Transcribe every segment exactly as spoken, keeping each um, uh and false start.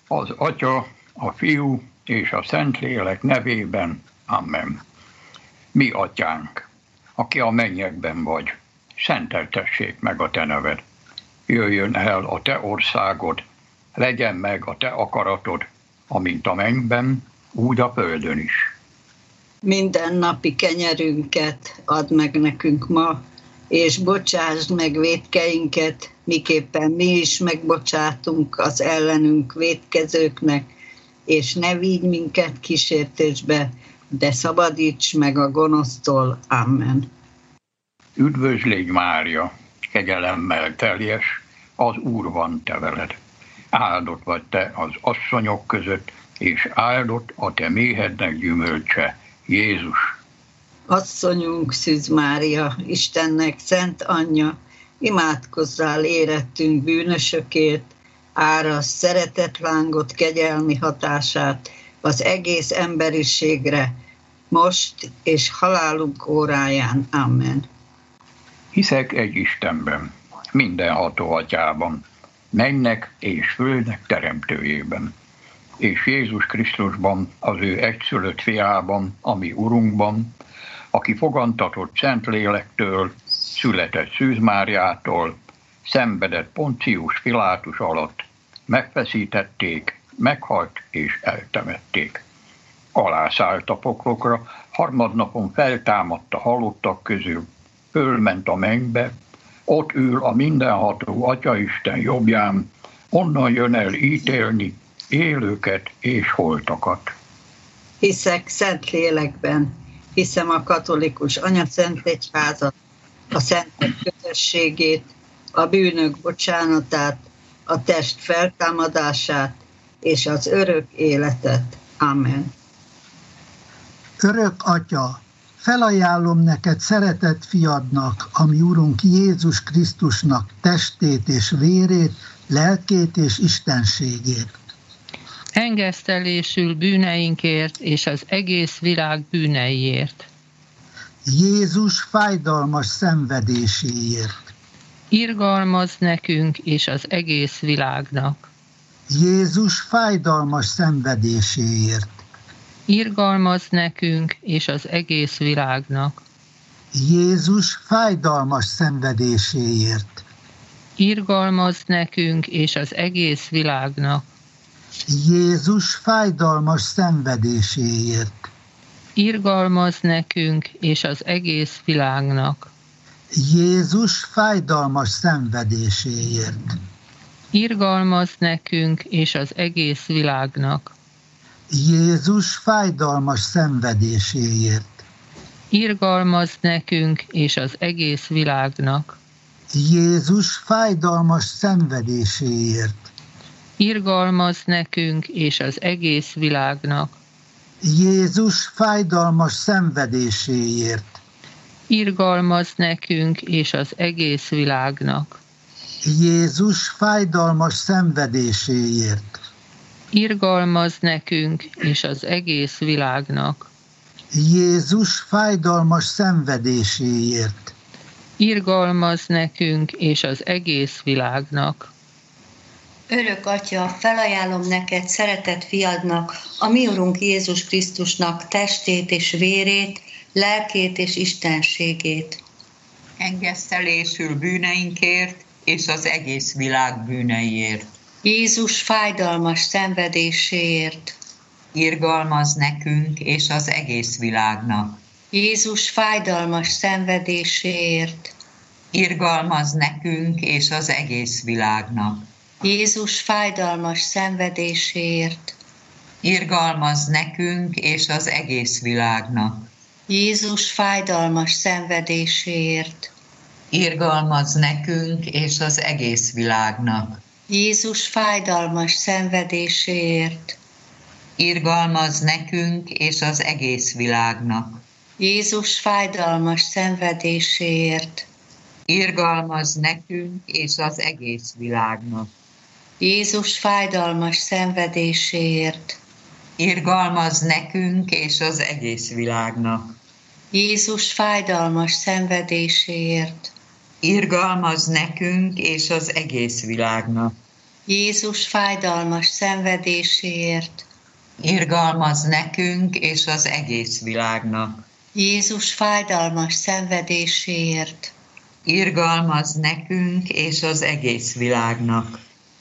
az Atya, a Fiú és a Szentlélek nevében. Amen. Mi Atyánk, aki a mennyekben vagy, szenteltessék meg a te neved. Jöjjön el a te országod, legyen meg a te akaratod, amint a mennyben, úgy a földön is. Minden napi kenyerünket add meg nekünk ma, és bocsásd meg vétkeinket, miképpen mi is megbocsátunk az ellenünk vétkezőknek, és ne vigy minket kísértésbe, de szabadíts meg a gonosztól. Amen. Üdvözl légy, Mária, kegyelemmel teljes, az Úr van te veled. Áldott vagy te az asszonyok között, és áldott a te méhednek gyümölcse, Jézus. Asszonyunk, Szűz Mária, Istennek szent anyja, imádkozzál érettünk bűnösökért, árasz szeretetlángot, kegyelmi hatását az egész emberiségre, most és halálunk óráján. Amen. Hiszek egy Istenben, mindenható Atyában, mennek és földnek teremtőjében, és Jézus Krisztusban, az ő egyszülött fiában, ami Urunkban, aki fogantatott Szentlélektől, született Szűz Máriától, szenvedett Poncius Pilátus alatt, megfeszítették, meghalt és eltemették. Alászállt a poklokra, harmadnapon feltámadt a halottak közül, fölment a mennybe, ott ül a mindenható Atyaisten jobbján, onnan jön el ítélni élőket és holtakat. Hiszek szent lélekben, hiszem a katolikus anyaszentegyházat, a szentek közösségét, a bűnök bocsánatát, a test feltámadását és az örök életet. Amen. Örök Atya, felajánlom neked szeretett fiadnak, ami Urunk Jézus Krisztusnak testét és vérét, lelkét és istenségét. Engesztelésül bűneinkért és az egész világ bűneiért. Jézus fájdalmas szenvedéséért. Irgalmazz nekünk és az egész világnak. Jézus fájdalmas szenvedéséért. Irgalmazz nekünk és az egész világnak. Jézus fájdalmas szenvedéséért. Irgalmazz nekünk és az egész világnak. Jézus fájdalmas szenvedéséért. Irgalmazz nekünk és az egész világnak. Jézus fájdalmas szenvedéséért. Irgalmazz nekünk és az egész világnak. Jézus fájdalmas szenvedéséért. Irgalmazz nekünk és az egész világnak. Jézus fájdalmas szenvedéséért. Irgalmazz nekünk és az egész világnak. Jézus fájdalmas szenvedéséért. Irgalmazz nekünk és az egész világnak. Jézus fájdalmas szenvedéséért. Irgalmazz nekünk és az egész világnak. Jézus fájdalmas szenvedéséért. Irgalmazz nekünk és az egész világnak. Örök Atya, felajánlom neked szeretett fiadnak, a mi Urunk Jézus Krisztusnak testét és vérét, lelkét és istenségét. Engesztelésül bűneinkért és az egész világ bűneiért. Jézus fájdalmas szenvedéséért. Irgalmazz nekünk és az egész világnak. Jézus fájdalmas szenvedéséért. Irgalmazz nekünk és az egész világnak. Jézus fájdalmas szenvedéséért. Irgalmazz nekünk és az egész világnak. Jézus fájdalmas szenvedéséért. Irgalmazz nekünk és az egész világnak. Jézus fájdalmas szenvedéséért. Irgalmazz nekünk és az egész világnak. Jézus fájdalmas szenvedéséért. Irgalmazz nekünk és az egész világnak. Jézus fájdalmas szenvedéséért. Irgalmazz nekünk és az egész világnak. Jézus fájdalmas szenvedéséért. Irgalmazz nekünk és az egész világnak. Jézus fájdalmas szenvedéséért, Irgalmaz nekünk és az egész világnak. Jézus fájdalmas szenvedéséért, Irgalmaz nekünk és az egész világnak.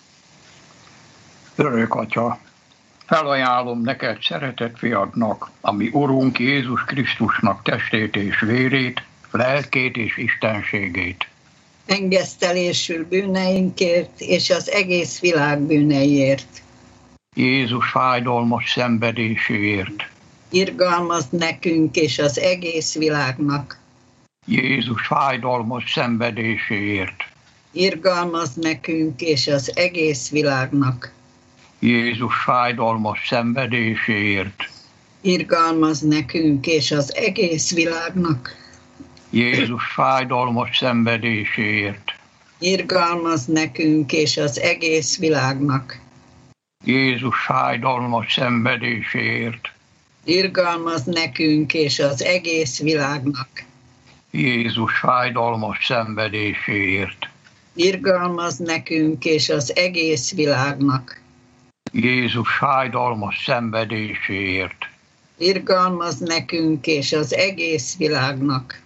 Örök Atya, felajánlom neked szeretett fiadnak, ami Urunk Jézus Krisztusnak testét és vérét, lelkét és istenségét. Engesztelésül bűneinkért és az egész világ bűneiért. Jézus fájdalmas szenvedéséért. Irgalmaz nekünk és az egész világnak. Jézus fájdalmas szenvedéséért. Irgalmaz nekünk és az egész világnak. Jézus fájdalmas szenvedéséért. Irgalmaz nekünk és az egész világnak. Jézus fájdalmas szenvedéséért. Irgalmaz nekünk és az egész világnak. Jézus fájdalmas szenvedéséért. Irgalmaz nekünk és az egész világnak. Jézus fájdalmas szenvedéséért. Irgalmaz nekünk és az egész világnak. Jézus fájdalmas szenvedéséért. Irgalmaz nekünk és az egész világnak.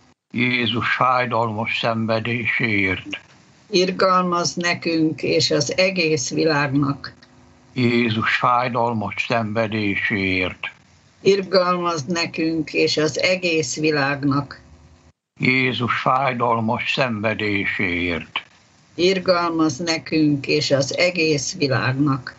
Jézus fájdalmas szenvedéséért. Irgalmaz nekünk és az egész világnak. Jézus fájdalmas szenvedéséért. Irgalmaz nekünk és az egész világnak. Jézus fájdalmas szenvedéséért. Irgalmaz nekünk és az egész világnak.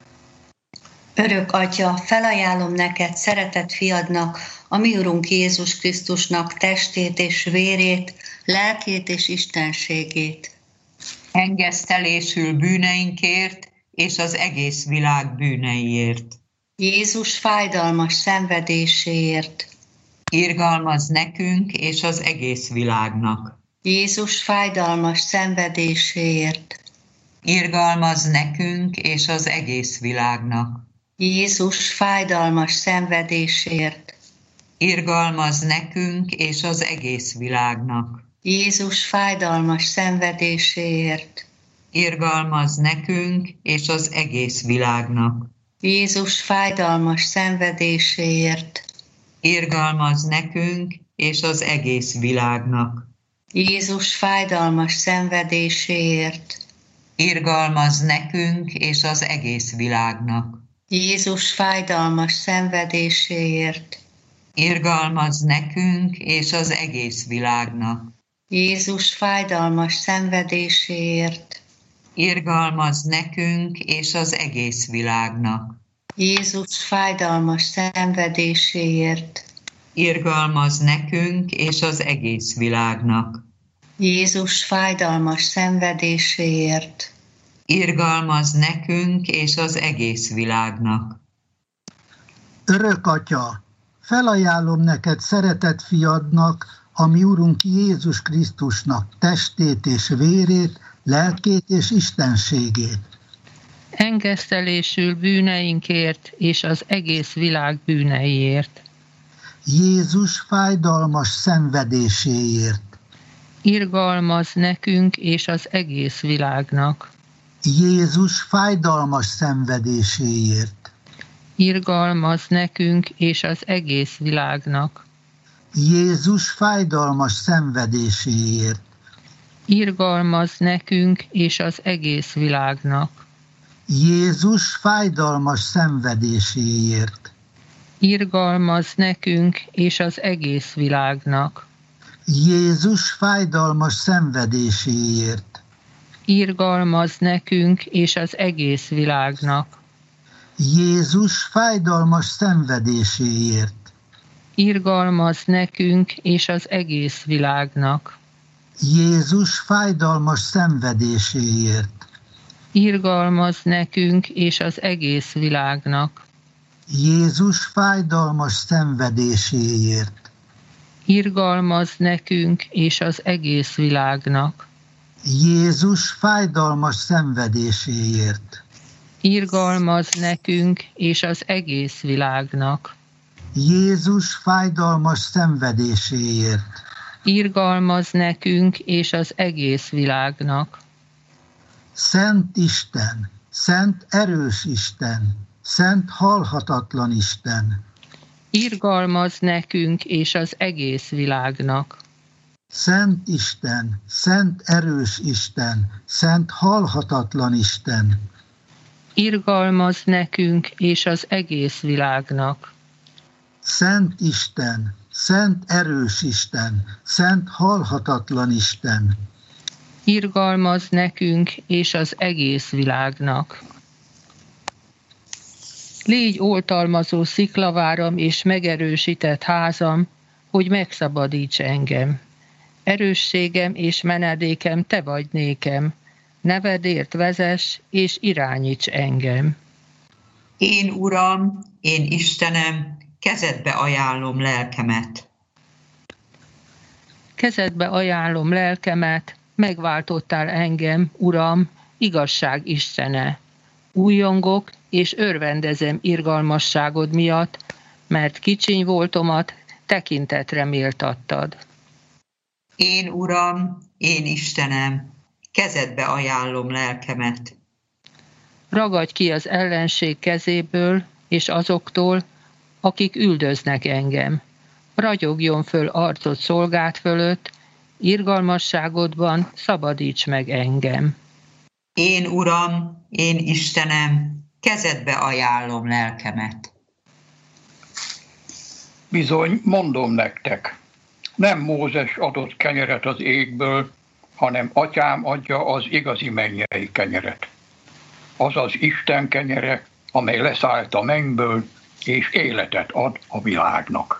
Örök Atya, felajánlom neked szeretett fiadnak, a mi Urunk Jézus Krisztusnak testét és vérét, lelkét és istenségét. Engesztelésül bűneinkért és az egész világ bűneiért. Jézus fájdalmas szenvedéséért, Irgalmaz nekünk és az egész világnak. Jézus fájdalmas szenvedéséért, Irgalmaz nekünk és az egész világnak. Jézus fájdalmas szenvedéséért, Irgalmaz nekünk és az egész világnak. Jézus fájdalmas szenvedéséért, Irgalmaz nekünk és az egész világnak. Jézus fájdalmas szenvedéséért, Irgalmaz nekünk és az egész világnak. Jézus fájdalmas szenvedéséért, Irgalmaz nekünk és az egész világnak. Jézus fájdalmas szenvedéséért, Irgalmaz nekünk és az egész világnak. Jézus fájdalmas szenvedéséért, Irgalmaz nekünk és az egész világnak. Jézus fájdalmas szenvedéséért, Irgalmaz nekünk és az egész világnak. Jézus fájdalmas szenvedéséért, Irgalmaz nekünk és az egész világnak. Örök Atya, felajánlom neked szeretett fiadnak, a mi Urunk Jézus Krisztusnak testét és vérét, lelkét és istenségét. Engesztelésül bűneinkért és az egész világ bűneiért. Jézus fájdalmas szenvedéséért. Irgalmaz nekünk és az egész világnak. Jézus fájdalmas szenvedéséért. Irgalmaz nekünk és az egész világnak. Jézus fájdalmas szenvedéséért. Irgalmaz nekünk és az egész világnak. Jézus fájdalmas szenvedéséért. Irgalmaz nekünk és az egész világnak. Jézus fájdalmas szenvedéséért. Irgalmaz nekünk és az egész világnak. Jézus fájdalmas szenvedéséért. Irgalmaz nekünk és az egész világnak. Jézus fájdalmas szenvedéséért. Irgalmaz nekünk és az egész világnak. Jézus fájdalmas szenvedéséért. Irgalmaz nekünk és az egész világnak. Jézus fájdalmas szenvedéséért. Irgalmaz nekünk és az egész világnak. Jézus fájdalmas szenvedéséért. Irgalmaz nekünk és az egész világnak. Szent Isten, szent erős Isten, szent halhatatlan Isten. Irgalmazz nekünk és az egész világnak. Szent Isten, szent erős Isten, szent halhatatlan Isten. Irgalmazz nekünk és az egész világnak. Szent Isten, szent erős Isten, szent halhatatlan Isten. Irgalmazz nekünk és az egész világnak. Légy oltalmazó sziklaváram és megerősített házam, hogy megszabadíts engem. Erősségem és menedékem te vagy nékem, nevedért vezess és irányíts engem. Én Uram, én Istenem, kezedbe ajánlom lelkemet. Kezedbe ajánlom lelkemet, megváltottál engem, Uram, igazság Istene. Újjongok és örvendezem irgalmasságod miatt, mert kicsiny voltomat tekintetre méltattad. Én Uram, én Istenem, kezedbe ajánlom lelkemet. Ragadj ki az ellenség kezéből és azoktól, akik üldöznek engem. Ragyogjon föl arcod szolgád fölött, irgalmasságodban szabadíts meg engem. Én Uram, én Istenem, kezedbe ajánlom lelkemet. Bizony, mondom nektek, nem Mózes adott kenyeret az égből, hanem atyám adja az igazi mennyei kenyeret. Az az Isten kenyere, amely leszállt a mennyből, és életet ad a világnak.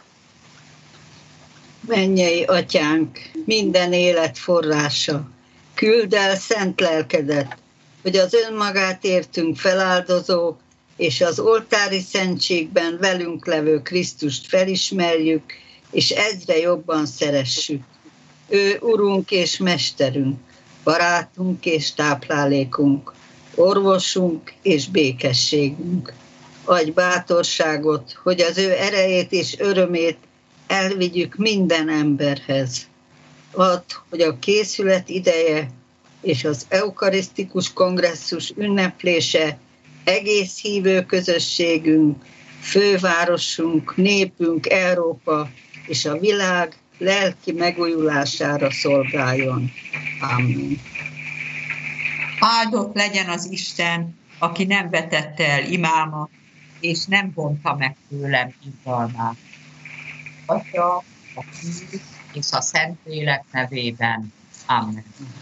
Mennyei atyánk, minden élet forrása, küld el szent lelkedet, hogy az önmagát értünk feláldozó, és az oltári szentségben velünk levő Krisztust felismerjük, és egyre jobban szeressük. Ő Urunk és Mesterünk, barátunk és táplálékunk, orvosunk és békességünk. Adj bátorságot, hogy az ő erejét és örömét elvigyük minden emberhez. Add, hogy a készület ideje és az eukarisztikus kongresszus ünneplése egész hívő közösségünk, fővárosunk, népünk, Európa és a világ lelki megújulására szolgáljon. Amen. Áldott legyen az Isten, aki nem vetette el imámat, és nem vonta meg tőlem bizalmát. Atya, a Fiú és a Szentlélek nevében. Amen.